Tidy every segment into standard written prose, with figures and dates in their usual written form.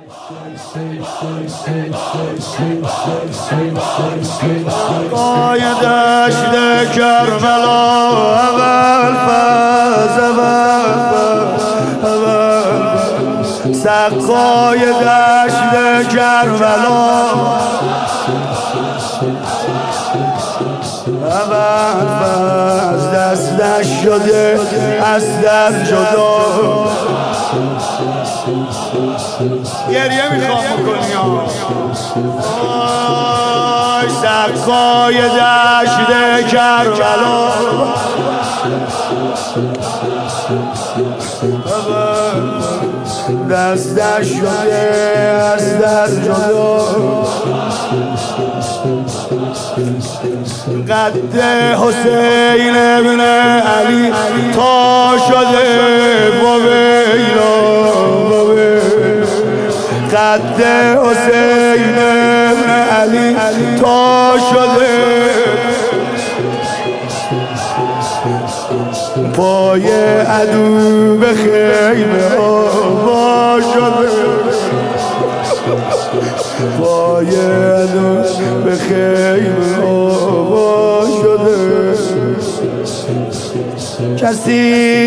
قای دشت کربلا اول فاز سقای دشت کربلا اول فاز دستش شده از در جدا گریه میخوام بکنی آی سقای دشت کربلا دستش شده از در جدا قد حسین ابن علی تا شده بویلا قد حسین ابن علی تا شده پای عدو به خیمه آوا شده پای عدو به خیمه آوا شده کسی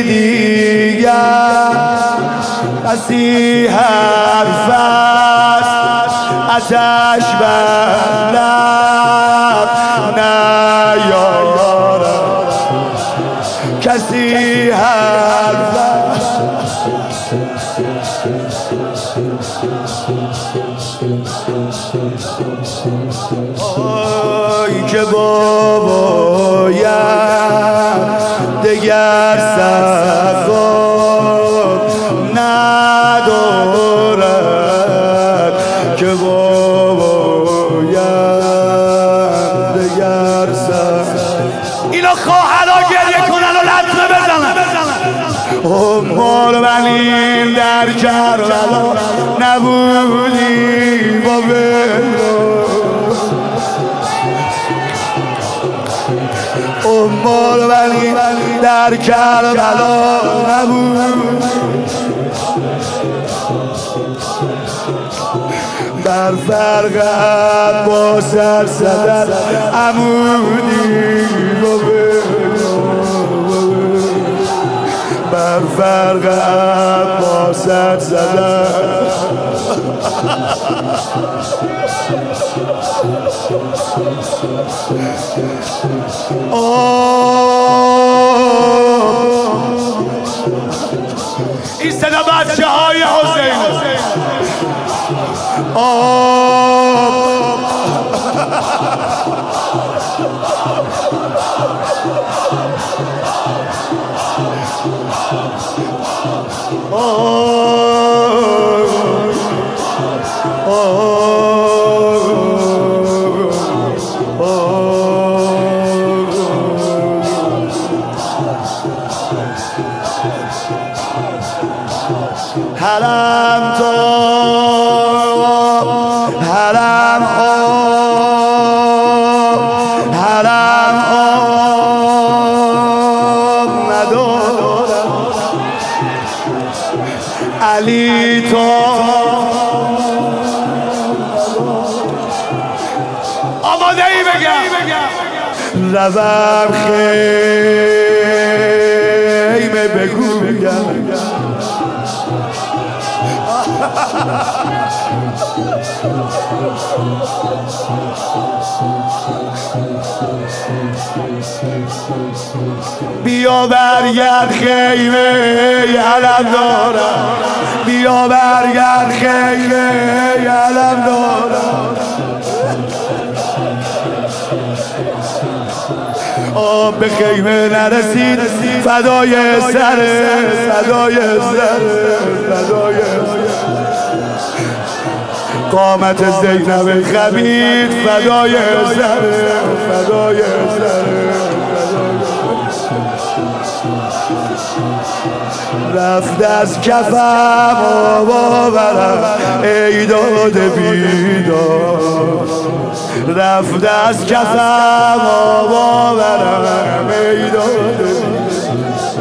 دیگر کسی حرف است آتش بر لب نیارد کسی حرف است آی که باباید دگر سقا ندارد که باباید دگر سقا اینا خواهرها گریه کنن و لطمه بزنن امار بنین در کربلا نبودی با امال ولی در کربلا نبود بر فرقت با سر زدن عمودی بر فرقت با سر زدن این صدا بچه های حسین حرم تا حرم ندارم علی تا آماده ای بگم روم خیمه بگویم بیا برگرد خیمه علم دارم بیا برگرد خیمه علم دارم آب به خیمه نرسید فدای سره فدای سره فدای قامت زینب خبید فدای سره فدای سره رفت از کفم آوا برم ای داد بیدار رفت از کفم آوا برم ای داد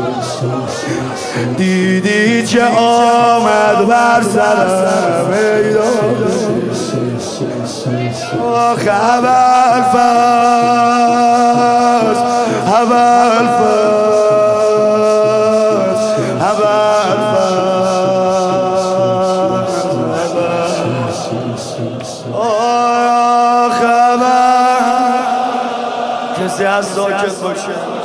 دیدی چه آمد بر سرم ای آخ ابوالفضل آخ کسی از ساکت باشه